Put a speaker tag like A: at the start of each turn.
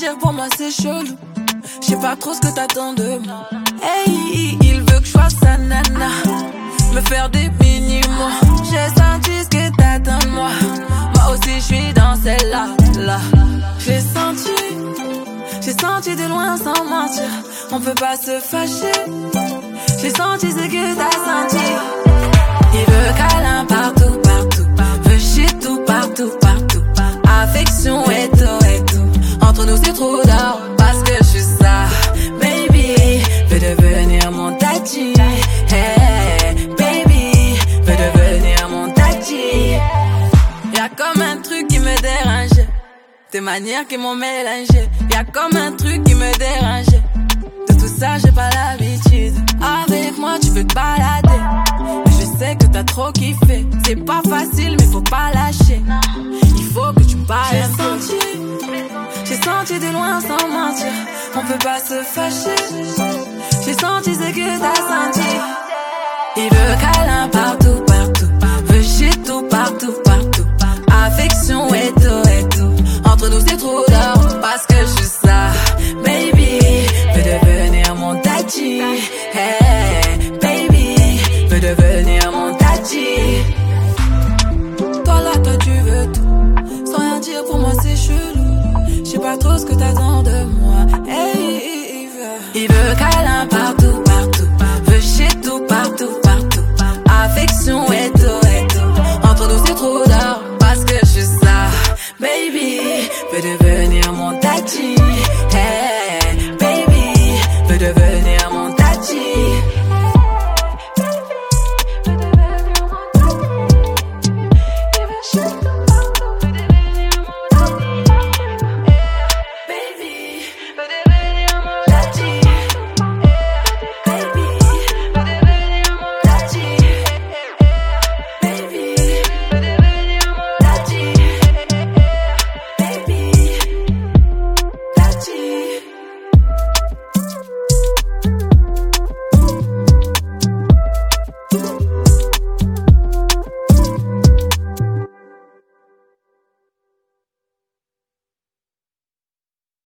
A: dire, pour moi c'est chelou. Je sais pas trop ce que t'attends de moi. Hey, il veut que je sois sa nana, me faire des mini-mots. J'ai senti ce que t'attends de moi. Moi aussi je suis dans celle-là, là. J'ai senti de loin sans mentir. On peut pas se fâcher. J'ai senti ce que t'as senti. Il veut câlin partout, partout. Veut shit tout, partout, partout. Affection et tout. Entre nous c'est trop d'or, parce que je suis ça. Baby, veut devenir mon tati. Hey, baby, veut devenir mon tati. Y'a comme un truc qui me dérange. Tes manières qui m'ont mélangé. Y'a comme un truc qui me dérange. De tout ça j'ai pas l'habitude. Avec moi tu peux te balader, mais je sais que t'as trop kiffé. C'est pas facile mais faut pas lâcher. Il faut que tu me parles un peu. J'ai senti de loin sans mentir. On peut pas se fâcher. J'ai senti ce que t'as senti. Il veut câlin partout, partout. Veut shit tout, partout, partout. Affection et tout. Entre nous c'est trop d'or, parce que je suis ça. Baby, veut devenir mon tati. Hey, baby, veut devenir mon tati. Toi là, toi tu veux tout. Sans rien dire, pour moi c'est chelou. Je sais pas trop ce que t'attends de moi. Hey, il veut câlin partout, partout. Veut shit tout, partout, partout. Affection et tout. Entre nous c'est trop d'or, parce que je suis ça. Baby, veut devenir mon tati. Hey, baby, veut devenir